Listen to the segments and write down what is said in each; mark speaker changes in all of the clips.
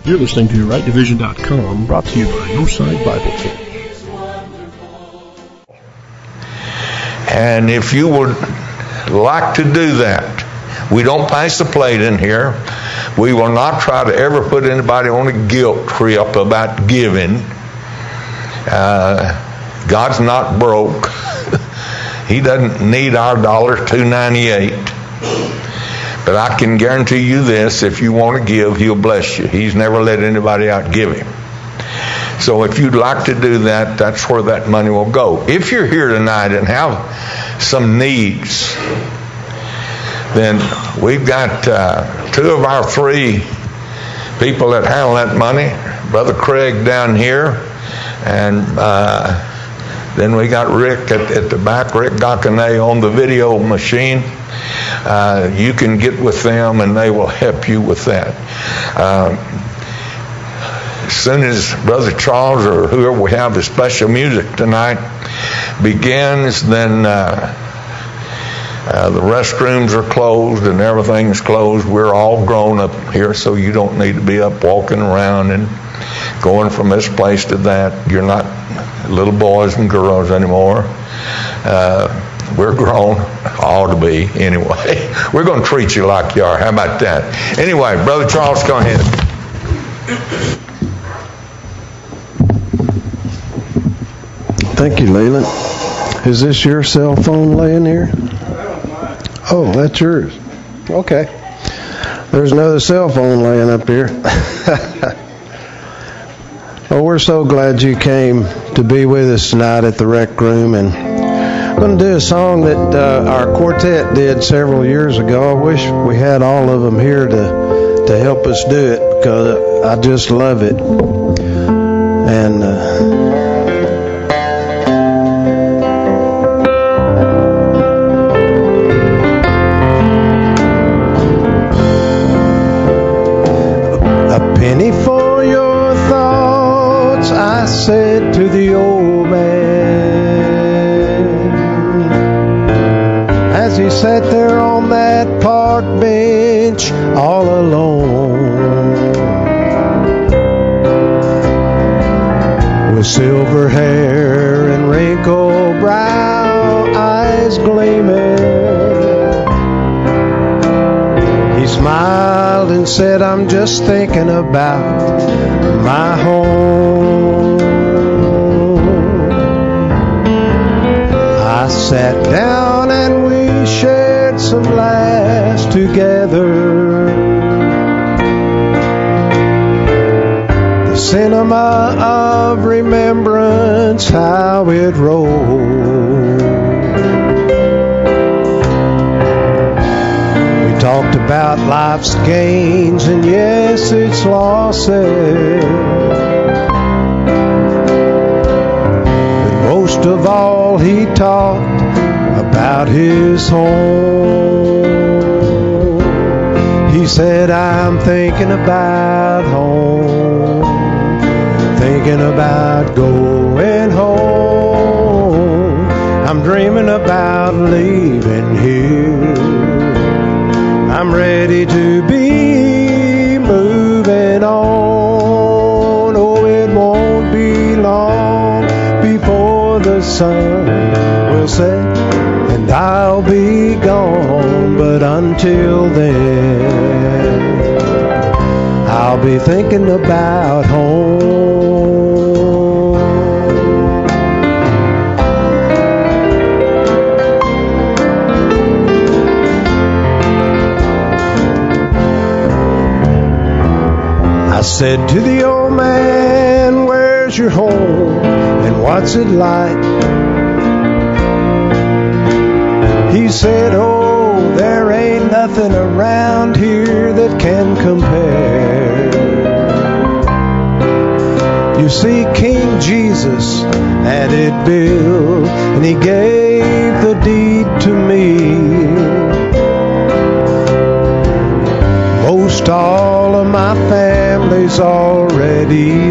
Speaker 1: You're listening to RightDivision.com, brought to you by Northside Bible Church.
Speaker 2: And if you would like to do that, we don't pass the plate in here. We will not try to ever put anybody on a guilt trip about giving. God's not broke. He doesn't need our $2.98. But I can guarantee you this, if you want to give, He'll bless you. He's never let anybody outgive Him. So if you'd like to do that, that's where that money will go. If you're here tonight and have some needs, then we've got 2 of our 3 people that handle that money. Brother Craig down here, and then we got Rick at the back, Rick Gacanay on the video machine. You can get with them and they will help you with that. As soon as Brother Charles or whoever we have the special music tonight begins, then the restrooms are closed and everything is closed. We're all grown up here, so you don't need to be up walking around and going from this place to that. You're not little boys and girls anymore. We're grown, ought to be anyway. We're going to treat you like you are. How about that? Anyway, Brother Charles, go ahead.
Speaker 3: Thank you, Leland. Is this your cell phone laying here? Oh, that's yours. Okay. There's another cell phone laying up here. Well, we're so glad you came to be with us tonight at the Rec Room, and I'm going to do a song that our quartet did several years ago. I wish we had all of them here to help us do it, because I just love it. And a penny for your thoughts, I said to the old man, as he sat there on that park bench all alone, with silver hair and wrinkled brow, eyes gleaming. He smiled and said, I'm just thinking about my home. I sat down and we shared some laughs together. The cinema of remembrance, how it rolled. We talked about life's gains and yes, its losses. Most of all, he talked about his home. He said, I'm thinking about home, thinking about going home. I'm dreaming about leaving here. I'm ready to be moving on. Oh, it won't be long before the sun will set and I'll be gone. But until then, I'll be thinking about home. I said to the old man, where's your home and what's it like? He said, oh, there ain't nothing around here that can compare. You see, King Jesus had it built, and he gave the deed to me. Most all of my family's already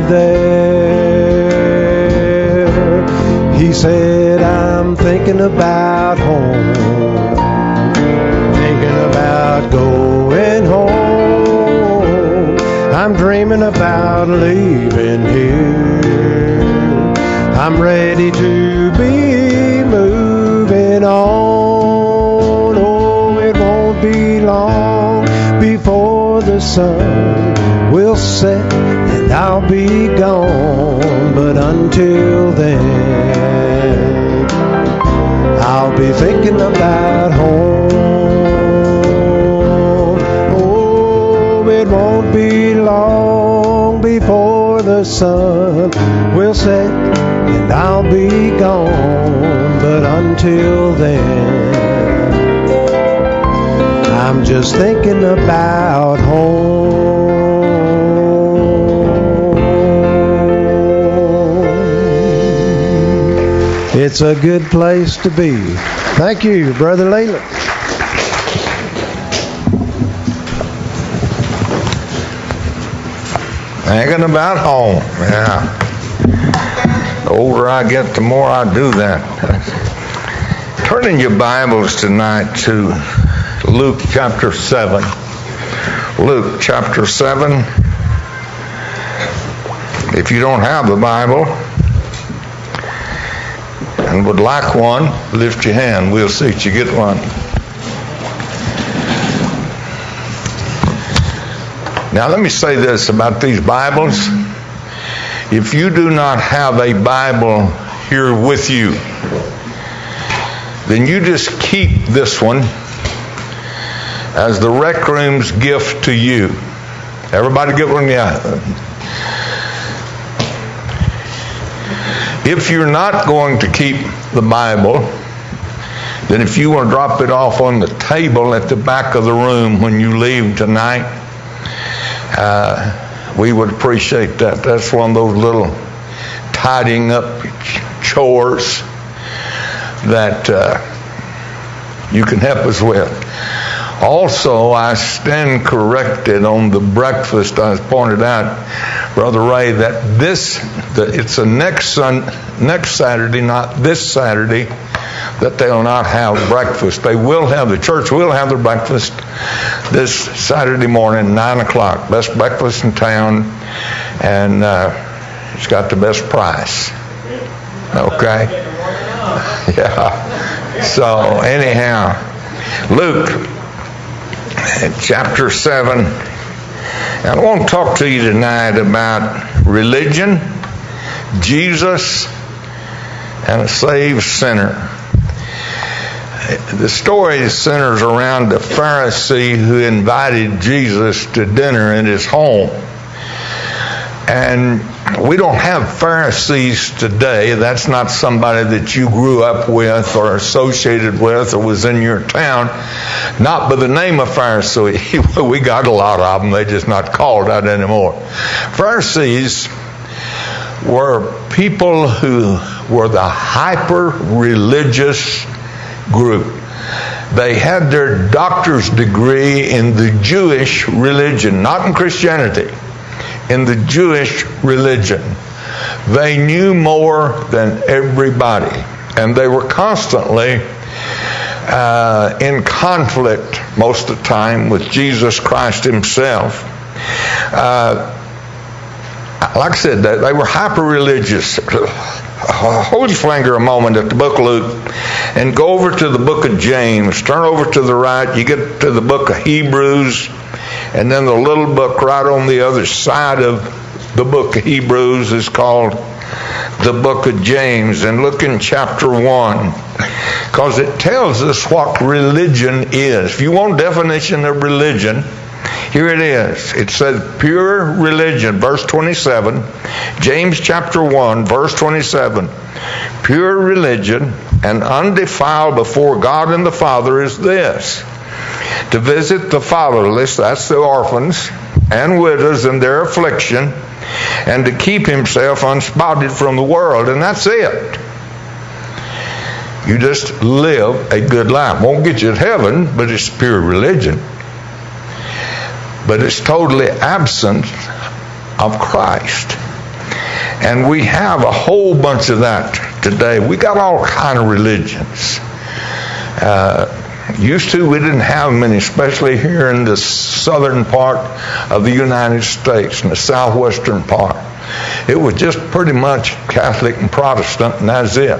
Speaker 3: there. He said, I'm thinking about home, thinking about going home. I'm dreaming about leaving here. I'm ready to be moving on. Oh, it won't be long before the sun will set and I'll be gone. But until then, I'll be thinking about home. Oh, it won't be long before the sun will set and I'll be gone. But until then, I'm just thinking about home. It's a good place to be. Thank you, Brother Leland.
Speaker 2: Thinking about home. Yeah. The older I get, the more I do that. Turn in your Bibles tonight to Luke chapter 7. Luke chapter 7. If you don't have a Bible and would like one, lift your hand. We'll see that you get one. Now let me say this about these Bibles. If you do not have a Bible here with you, then you just keep this one as the rec room's gift to you. Everybody get one? Yeah. If you're not going to keep the Bible, then if you want to drop it off on the table at the back of the room when you leave tonight, we would appreciate that. That's one of those little tidying up chores that you can help us with. Also, I stand corrected on the breakfast. I pointed out, Brother Ray, that it's a next Saturday, not this Saturday, that they will not have breakfast. They will have, the church will have their breakfast this Saturday morning, 9 o'clock. Best breakfast in town, and it's got the best price. Okay? Yeah. So, anyhow, Luke chapter 7. I want to talk to you tonight about religion, Jesus, and a saved sinner. The story centers around a Pharisee who invited Jesus to dinner in his home. And we don't have Pharisees today. That's not somebody that you grew up with or associated with or was in your town. Not by the name of Pharisee. We got a lot of them. They're just not called that anymore. Pharisees were people who were the hyper-religious group. They had their doctor's degree in the Jewish religion, not in Christianity, in the Jewish religion. They knew more than everybody, and they were constantly in conflict most of the time with Jesus Christ himself. Like I said, they were hyper-religious. Hold your finger a moment at the book of Luke and go over to the book of James. Turn over to the right. You get to the book of Hebrews, and then the little book right on the other side of the book of Hebrews is called the book of James. And look in chapter 1, because it tells us what religion is. If you want a definition of religion, here it is. It says pure religion, verse 27. James chapter 1, verse 27. Pure religion and undefiled before God and the Father is this: to visit the fatherless, that's the orphans, and widows in their affliction, and to keep himself unspotted from the world. And that's it. You just live a good life. Won't get you to heaven, but it's pure religion. But it's totally absent of Christ. And we have a whole bunch of that today. We got all kind of religions. Used to, we didn't have many, especially here in the southern part of the United States, in the southwestern part. It was just pretty much Catholic and Protestant, and that's it.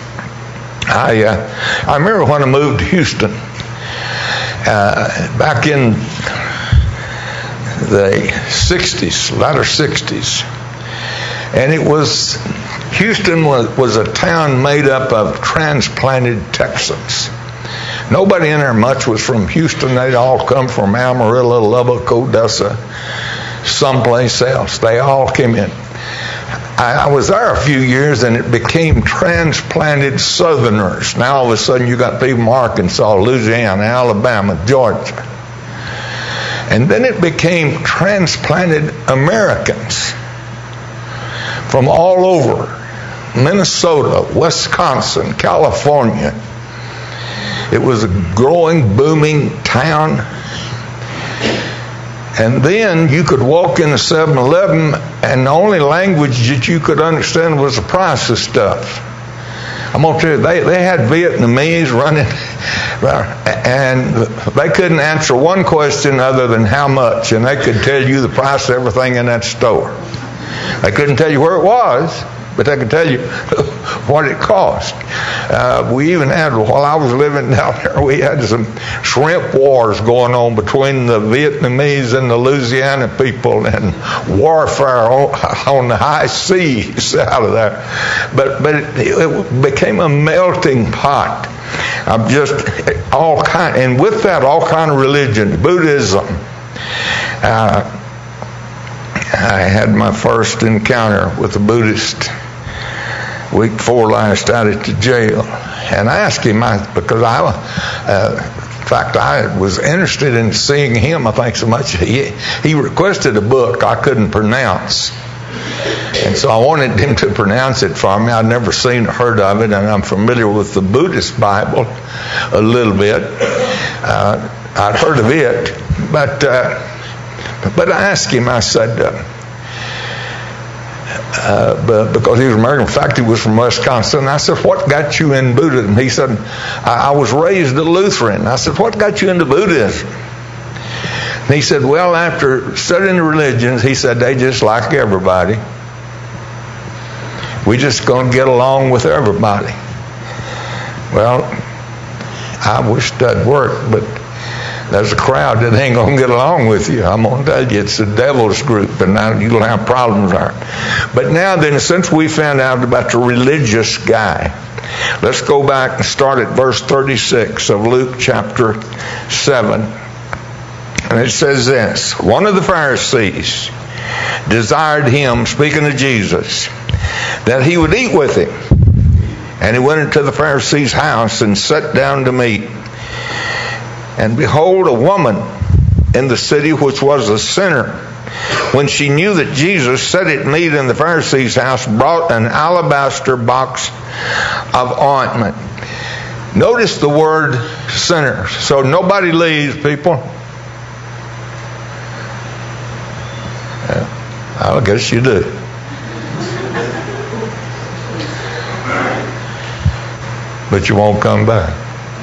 Speaker 2: I remember when I moved to Houston, back in the 60s, latter 60s. And Houston was a town made up of transplanted Texans. Nobody in there much was from Houston. They'd all come from Amarillo, Lubbock, Odessa, someplace else. They all came in. I was there a few years, and it became transplanted Southerners. Now all of a sudden you got people from Arkansas, Louisiana, Alabama, Georgia. And then it became transplanted Americans from all over. Minnesota, Wisconsin, California. It was a growing, booming town. And then you could walk in a 7-Eleven, and the only language that you could understand was the price of stuff. I'm going to tell you, they had Vietnamese running, and they couldn't answer one question other than how much, and they could tell you the price of everything in that store. They couldn't tell you where it was, but they could tell you what it cost. We even had, while I was living down there, we had some shrimp wars going on between the Vietnamese and the Louisiana people, and warfare on the high seas out of there. But it became a melting pot of just all kind, and with that, all kind of religion, Buddhism. I had my first encounter with a Buddhist week before last out at the jail, and I asked him, because in fact, I was interested in seeing him, I think, so much. He requested a book I couldn't pronounce, and so I wanted him to pronounce it for me. I'd never seen or heard of it, and I'm familiar with the Buddhist Bible a little bit. I'd heard of it, but I asked him, I said, because he was American, in fact, he was from Wisconsin. I said, what got you in Buddhism? He said, I was raised a Lutheran. I said, what got you into Buddhism? And he said, well, after studying the religions, he said, they just like everybody. We just going to get along with everybody. Well, I wish that'd work, but there's a crowd that ain't going to get along with you. I'm going to tell you, it's the devil's group, and now you'll have problems there. But now then, since we found out about the religious guy, let's go back and start at verse 36 of Luke chapter 7. And it says this: one of the Pharisees desired him, speaking of Jesus, that he would eat with him. And he went into the Pharisee's house and sat down to meat. And behold, a woman in the city which was a sinner, when she knew that Jesus sat at meat in the Pharisee's house, brought an alabaster box of ointment. Notice the word sinner. So nobody leaves, people. I guess you do. But you won't come back.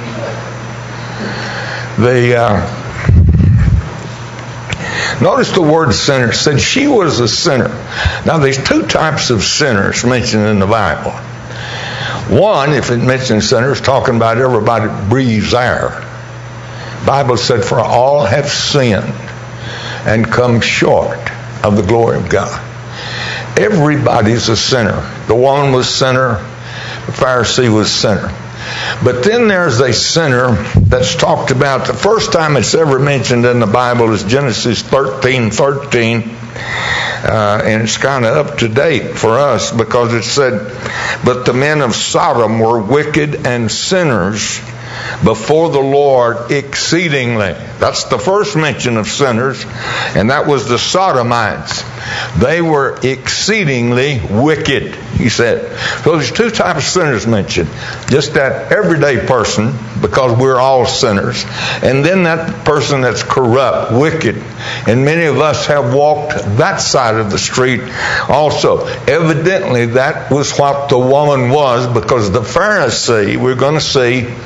Speaker 2: Notice the word sinner. It said she was a sinner. Now there's two types of sinners mentioned in the Bible. One, if it mentions sinners, talking about everybody that breathes air. The Bible said, for all have sinned and come short of the glory of God. Everybody's a sinner. The woman was a sinner. The Pharisee was a sinner. But then there's a sinner that's talked about. The first time it's ever mentioned in the Bible is Genesis 13:13. And it's kind of up to date for us, because it said, but the men of Sodom were wicked and sinners before the Lord exceedingly. That's the first mention of sinners, and that was the Sodomites. They were exceedingly wicked, he said. So there's two types of sinners mentioned. Just that everyday person, because we're all sinners, and then that person that's corrupt, wicked. And many of us have walked that side of the street also. Evidently, that was what the woman was, because the Pharisee, we're going to see,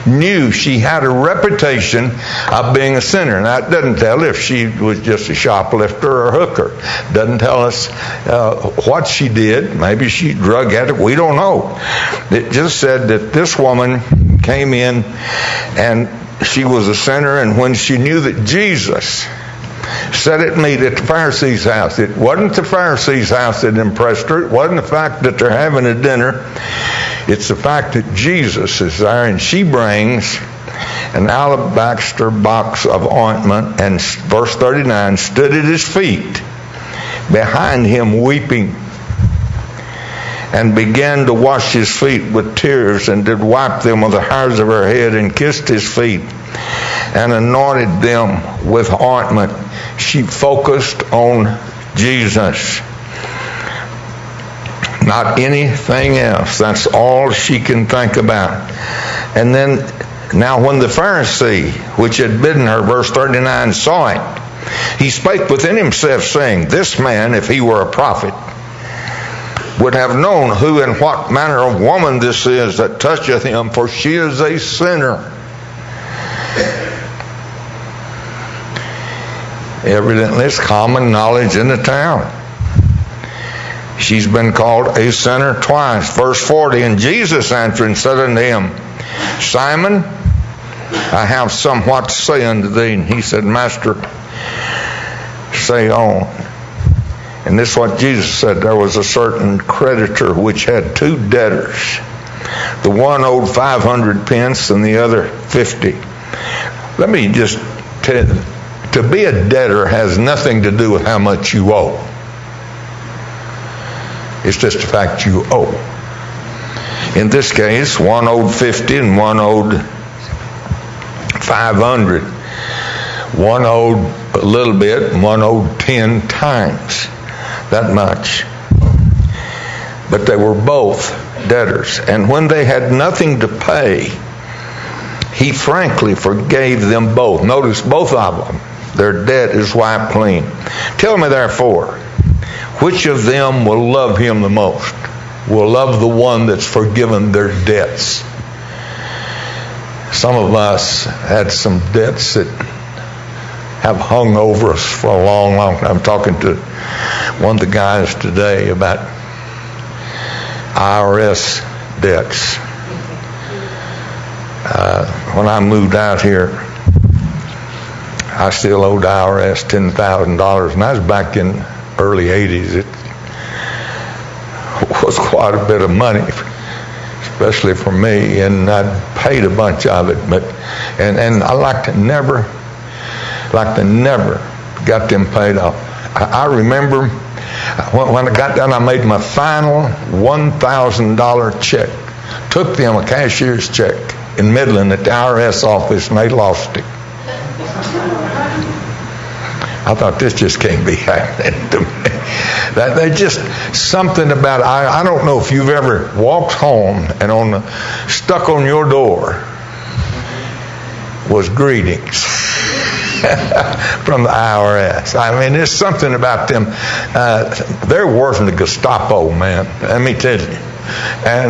Speaker 2: knew she had a reputation of being a sinner. Now, it doesn't tell if she was just a shoplifter or a hooker. It doesn't tell us what she did. Maybe she drug addict. We don't know. It just said that this woman came in and she was a sinner, and when she knew that Jesus sat at meat at the Pharisee's house, it wasn't the Pharisee's house that impressed her. It wasn't the fact that they're having a dinner. It's the fact that Jesus is there, and she brings an alabaster box of ointment, and verse 39, stood at his feet behind him weeping, and began to wash his feet with tears, and did wipe them with the hairs of her head, and kissed his feet, and anointed them with ointment. She focused on Jesus, not anything else. That's all she can think about. And then, now when the Pharisee, which had bidden her, verse 39, saw it, he spake within himself, saying, this man, if he were a prophet, would have known who and what manner of woman this is that toucheth him, for she is a sinner. Evidently, it's common knowledge in the town. She's been called a sinner twice. Verse 40, and Jesus answering said unto him, Simon, I have somewhat to say unto thee. And he said, Master, say on. And this is what Jesus said. There was a certain creditor which had two debtors. The one owed 500 pence and the other 50. Let me just tell you, to be a debtor has nothing to do with how much you owe. It's just the fact you owe. In this case, one owed 50 and one owed 500. One owed a little bit and one owed 10 times that much. But they were both debtors. And when they had nothing to pay, he frankly forgave them both. Notice both of them. Their debt is wiped clean. Tell me therefore, which of them will love him the most? Will love the one that's forgiven their debts. Some of us had some debts that have hung over us for a long, long time. I'm talking to one of the guys today about IRS debts. When I moved out here, I still owed IRS $10,000, and I was back in early 80s. It was quite a bit of money, especially for me, and I paid a bunch of it. But and I like to never got them paid off. I remember when I got done, I made my final $1,000 check. Took them a cashier's check in Midland at the IRS office, and they lost it. I thought, this just can't be happening to me. They just, something about, I don't know if you've ever walked home and stuck on your door was greetings from the IRS. I mean, there's something about them. They're worse than the Gestapo, man. Let me tell you. And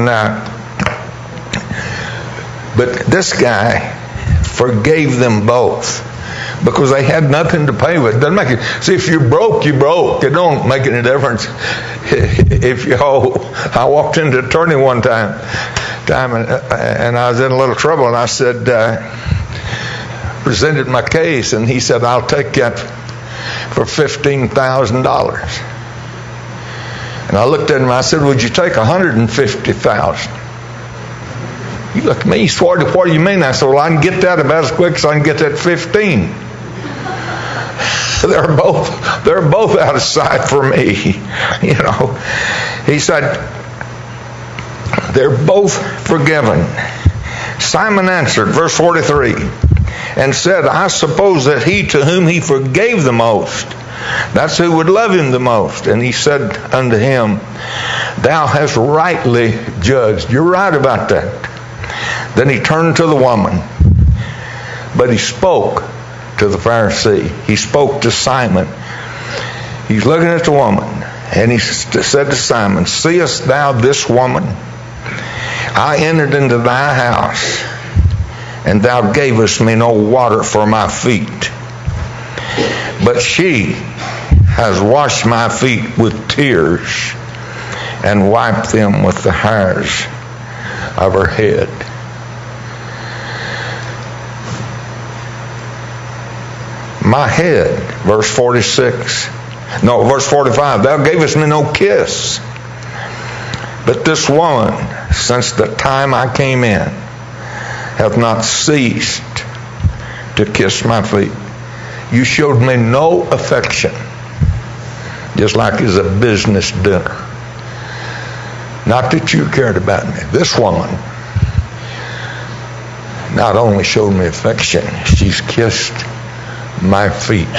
Speaker 2: but this guy forgave them both, because they had nothing to pay with. It doesn't make it. See, if you're broke, you're broke. It don't make any difference if you owe. I walked into the attorney one time and I was in a little trouble, and I said, presented my case, and he said, I'll take that for $15,000. And I looked at him, I said, would you take $150,000? He looked at me, he swore, what do you mean? I said, well, I can get that about as quick as I can get that 15. They're both out of sight for me. You know. He said, they're both forgiven. Simon answered, verse 43, and said, I suppose that he to whom he forgave the most, that's who would love him the most. And he said unto him, thou hast rightly judged. You're right about that. Then he turned to the woman, but he spoke to the Pharisee. He spoke to Simon. He's looking at the woman, and he said to Simon, seest thou this woman? I entered into thy house, and thou gavest me no water for my feet. But she has washed my feet with tears and wiped them with the hairs of her head. My head, verse 46. No, verse 45. Thou gavest me no kiss. But this woman, since the time I came in, hath not ceased to kiss my feet. You showed me no affection, just like it's a business dinner. Not that you cared about me. This woman not only showed me affection, she's kissed my feet.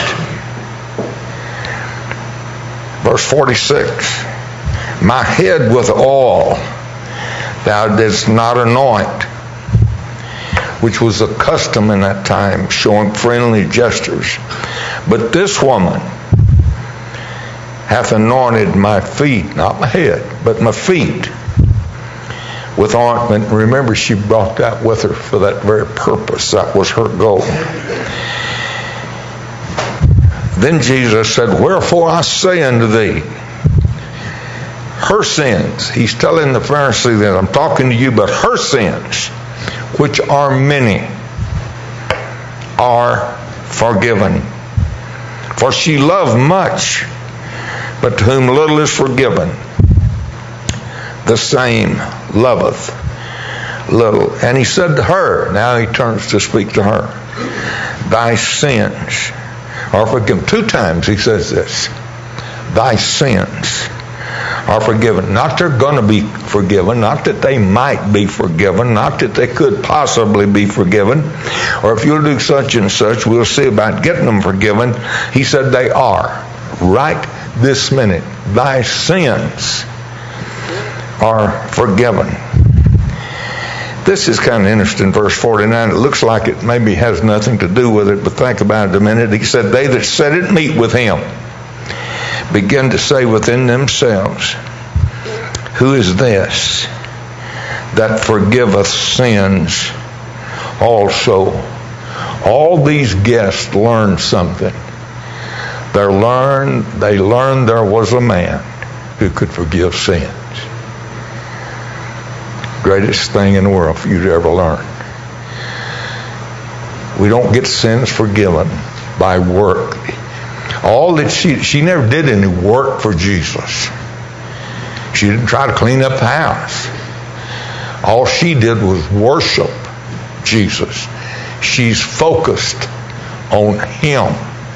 Speaker 2: Verse 46. My head with oil thou didst not anoint, which was a custom in that time, showing friendly gestures. But this woman hath anointed my feet, not my head, but my feet, with ointment. Remember, she brought that with her for that very purpose. That was her goal. Then Jesus said, wherefore I say unto thee, her sins. He's telling the Pharisee that I'm talking to you, but her sins, which are many, are forgiven. For she loved much, but to whom little is forgiven, the same loveth little. And he said to her, now he turns to speak to her, thy sins are forgiven. 2 times he says this. Thy sins are forgiven. Not they're going to be forgiven. Not that they might be forgiven. Not that they could possibly be forgiven. Or if you'll do such and such, we'll see about getting them forgiven. He said they are. Right this minute. Thy sins are forgiven. This is kind of interesting, verse 49. It looks like it maybe has nothing to do with it, but think about it a minute. He said, they that sat at meat with him begin to say within themselves, who is this that forgiveth sins also? All these guests learned something. They learned there was a man who could forgive sins. Greatest thing in the world for you to ever learn. We don't get sins forgiven by work. All that she never did any work for Jesus. She didn't try to clean up the house. All she did was worship Jesus. She's focused on him.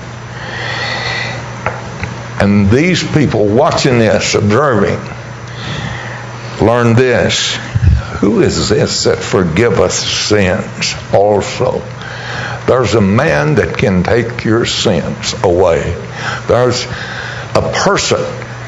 Speaker 2: And these people watching this, observing, learn this. Who is this that forgiveth sins also? There's a man that can take your sins away. There's a person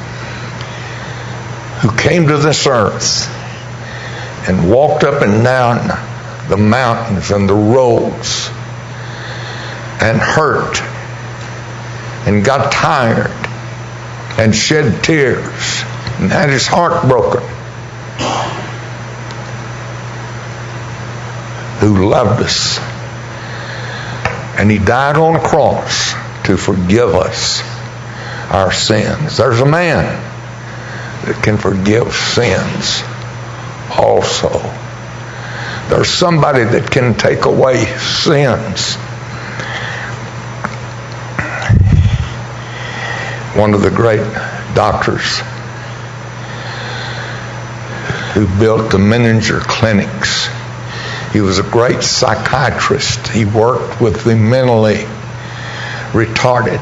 Speaker 2: who came to this earth and walked up and down the mountains and the roads and hurt and got tired and shed tears and had his heart broken, who loved us. And he died on a cross to forgive us our sins. There's a man that can forgive sins also. There's somebody that can take away sins. One of the great doctors who built the Menninger clinics, he was a great psychiatrist. He worked with the mentally retarded,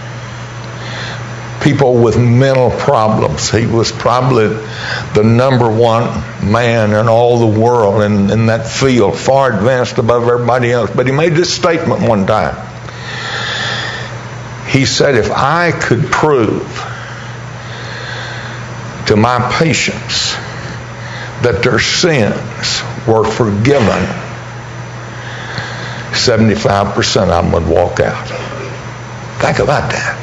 Speaker 2: people with mental problems. He was probably the number one man in all the world in that field, far advanced above everybody else. But he made this statement one time. He said, if I could prove to my patients that their sins were forgiven, 75% of them would walk out. Think about that.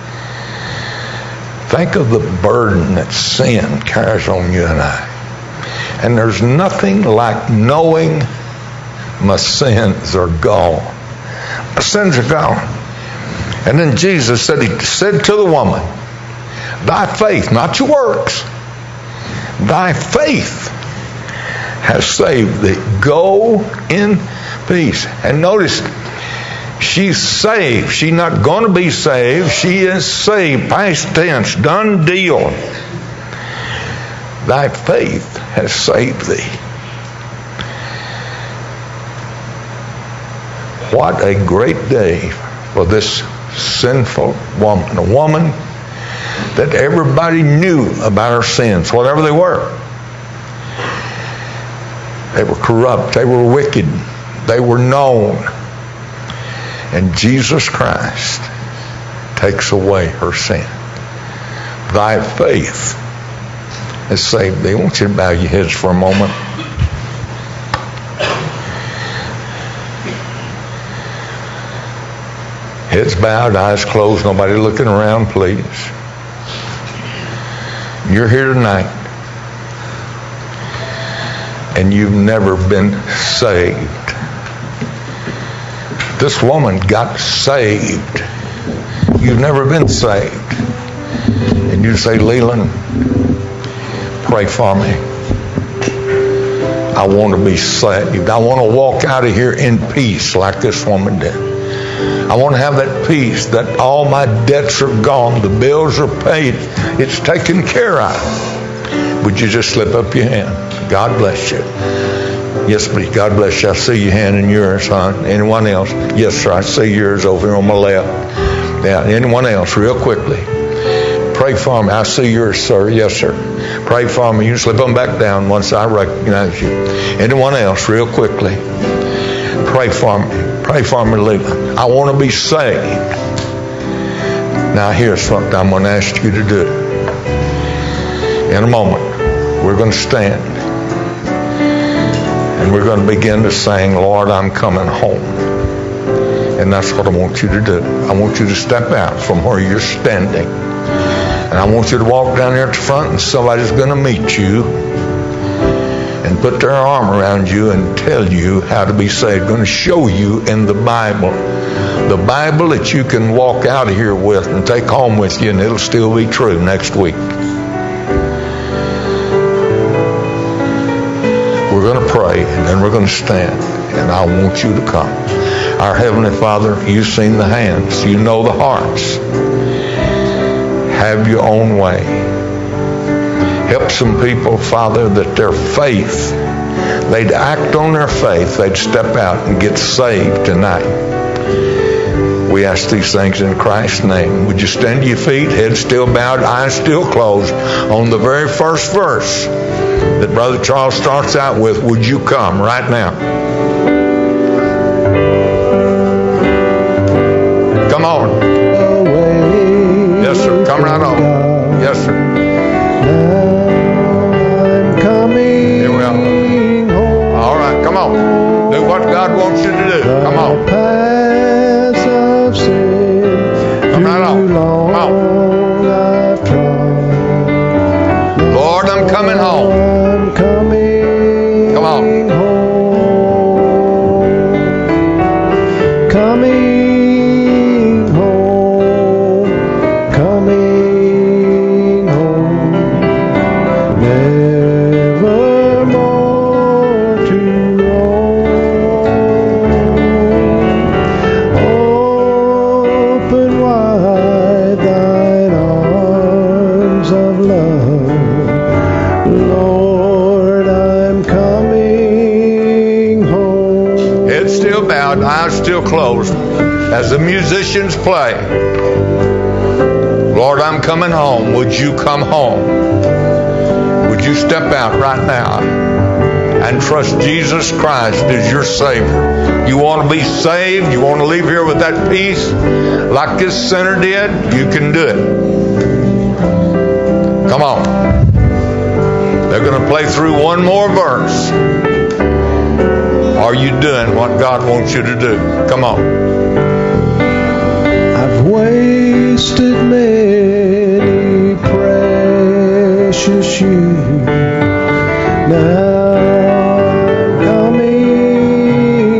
Speaker 2: Think of the burden that sin carries on you and I. And there's nothing like knowing My sins are gone. My sins are gone. And then Jesus said, he said to the woman, thy faith, not your works, thy faith has saved thee. Go in peace. And notice, she's saved. She's not going to be saved. She is saved. Past tense. Done deal. Thy faith has saved thee. What a great day for this sinful woman. A woman that everybody knew about her sins, whatever they were. They were corrupt. They were wicked. They were known. And Jesus Christ takes away her sin. Thy faith has saved thee. I want you to bow your heads for a moment. Heads bowed, eyes closed, nobody looking around, please. You're here tonight, and you've never been saved. This woman got saved. You've never been saved. And you say, Leland, pray for me. I want to be saved. I want to walk out of here in peace like this woman did. I want to have that peace that all my debts are gone. The bills are paid. It's taken care of. Would you just slip up your hand? God bless you. Yes, please. God bless you. I see your hand and yours, hon. Anyone else? Yes, sir. I see yours over here on my left. Yeah. Anyone else? Real quickly. Pray for me. I see yours, sir. Yes, sir. Pray for me. You slip them back down once I recognize you. Anyone else? Real quickly. Pray for me. Pray for me, Leland. I want to be saved. Now here's what I'm going to ask you to do. In a moment, we're going to stand. And we're going to begin to sing, Lord, I'm coming home. And that's what I want you to do. I want you to step out from where you're standing. And I want you to walk down there at the front, and somebody's going to meet you and put their arm around you and tell you how to be saved. Going to show you in the Bible. The Bible that you can walk out of here with and take home with you, and it'll still be true next week. We're going to pray, and then we're going to stand, and I want you to come. Our Heavenly Father, you've seen the hands. You know the hearts. Have your own way. Help some people, Father, that their faith, they'd act on their faith. They'd step out and get saved tonight. We ask these things in Christ's name. Would you stand to your feet, head still bowed, eyes still closed, on the very first verse that Brother Charles starts out with, would you come right now? Come on. Yes, sir. Come right on. Yes, sir.
Speaker 3: I'm coming.
Speaker 2: Here we are. All right, come on. Do what God wants you to do. Come on.
Speaker 3: Paths of sin.
Speaker 2: Come right on. Come on. Lord, I'm coming home.
Speaker 3: I'm coming.
Speaker 2: Come on.
Speaker 3: Home. Coming home. Coming home. Nevermore to roam. Open wide thine arms of love. Lord, I'm coming home.
Speaker 2: Head still bowed, eyes still closed. As the musicians play, Lord, I'm coming home. Would you come home? Would you step out right now and trust Jesus Christ as your Savior? You want to be saved? You want to leave here with that peace like this sinner did? You can do it. Come on. They're going to play through one more verse. Are you doing what God wants you to do? Come on.
Speaker 3: I've wasted many precious years. Now I'm coming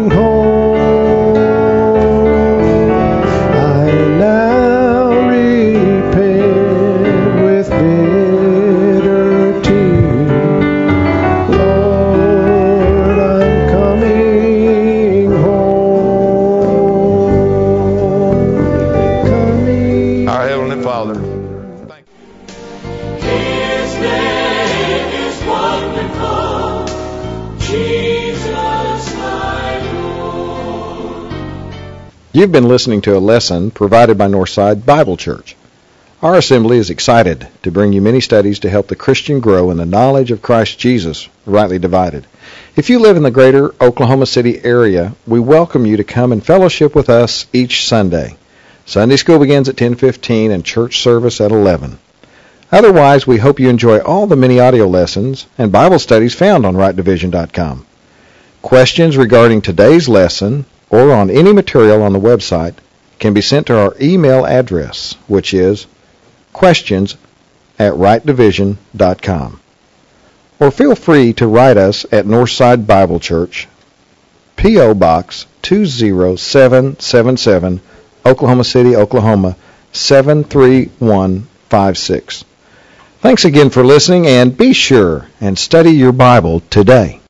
Speaker 2: Heavenly Father. Thank you.
Speaker 4: His name is wonderful, Jesus my Lord.
Speaker 5: You've been listening to a lesson provided by Northside Bible Church. Our assembly is excited to bring you many studies to help the Christian grow in the knowledge of Christ Jesus, rightly divided. If you live in the greater Oklahoma City area, we welcome you to come and fellowship with us each Sunday. Sunday school begins at 10:15 and church service at 11. Otherwise, we hope you enjoy all the many audio lessons and Bible studies found on rightdivision.com. Questions regarding today's lesson or on any material on the website can be sent to our email address, which is questions@rightdivision.com. Or feel free to write us at Northside Bible Church, P.O. Box 20777, Oklahoma City, Oklahoma 73156. Thanks again for listening, and be sure and study your Bible today.